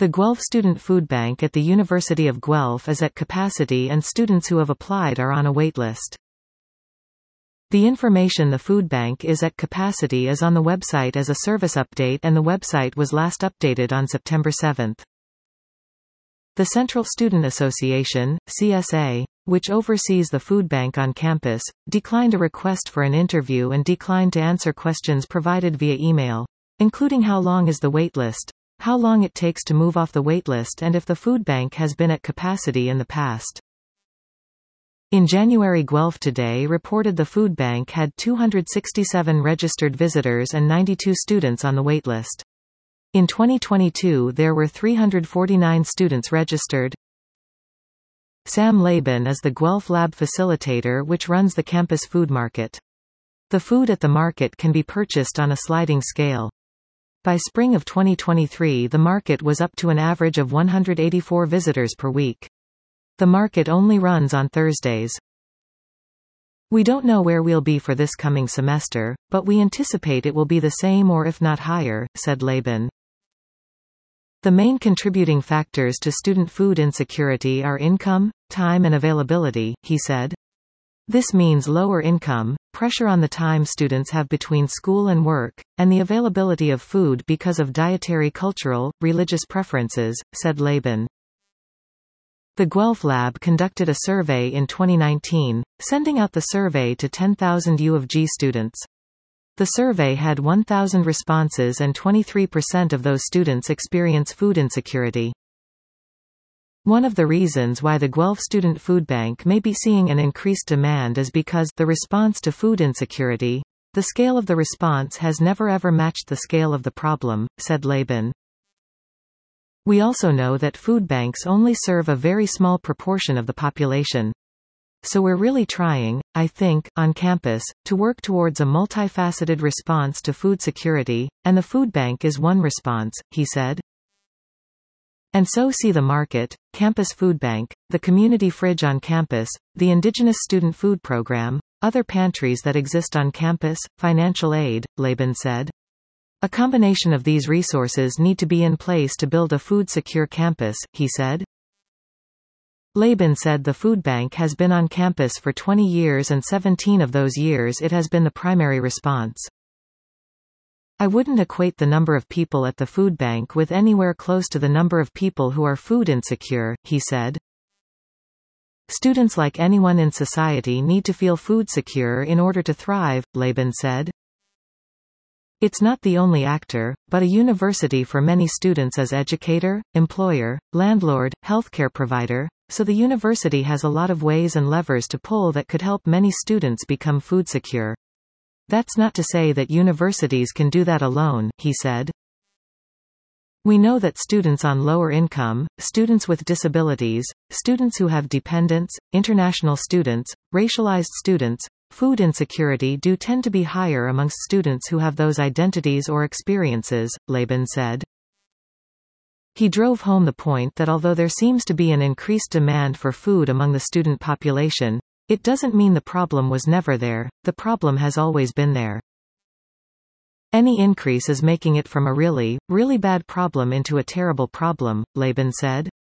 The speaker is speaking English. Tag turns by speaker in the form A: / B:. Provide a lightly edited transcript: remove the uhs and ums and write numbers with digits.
A: The Guelph Student Food Bank at the University of Guelph is at capacity and students who have applied are on a wait list. The information the food bank is at capacity is on the website as a service update, and the website was last updated on September 7. The Central Student Association, CSA, which oversees the food bank on campus, declined a request for an interview and declined to answer questions provided via email, including how long is the waitlist, how long it takes to move off the waitlist, and if the food bank has been at capacity in the past. In January, Guelph Today reported the food bank had 267 registered visitors and 92 students on the waitlist. In 2022 there were 349 students registered. Sam Laban is the Guelph Lab facilitator which runs the campus food market. The food at the market can be purchased on a sliding scale. By spring of 2023 the market was up to an average of 184 visitors per week. The market only runs on Thursdays. We don't know where we'll be for this coming semester, but we anticipate it will be the same or if not higher, said Laban. The main contributing factors to student food insecurity are income, time and availability, he said. This means lower income, pressure on the time students have between school and work, and the availability of food because of dietary, cultural, religious preferences, said Laban. The Guelph Lab conducted a survey in 2019, sending out the survey to 10,000 U of G students. The survey had 1,000 responses and 23% of those students experience food insecurity. One of the reasons why the Guelph Student Food Bank may be seeing an increased demand is because the response to food insecurity, the scale of the response has never ever matched the scale of the problem, said Laban. We also know that food banks only serve a very small proportion of the population. So we're really trying, I think, on campus, to work towards a multifaceted response to food security, and the food bank is one response, he said. And so see the market, campus food bank, the community fridge on campus, the Indigenous Student Food Program, other pantries that exist on campus, financial aid, Laban said. A combination of these resources need to be in place to build a food-secure campus, he said. Laban said the food bank has been on campus for 20 years and 17 of those years it has been the primary response. I wouldn't equate the number of people at the food bank with anywhere close to the number of people who are food insecure, he said. Students like anyone in society need to feel food secure in order to thrive, Laban said. It's not the only actor, but a university for many students as educator, employer, landlord, healthcare provider, so the university has a lot of ways and levers to pull that could help many students become food secure. That's not to say that universities can do that alone, he said. We know that students on lower income, students with disabilities, students who have dependents, international students, racialized students, food insecurity do tend to be higher amongst students who have those identities or experiences, Laban said. He drove home the point that although there seems to be an increased demand for food among the student population, it doesn't mean the problem was never there, the problem has always been there. Any increase is making it from a really, really bad problem into a terrible problem, Laban said.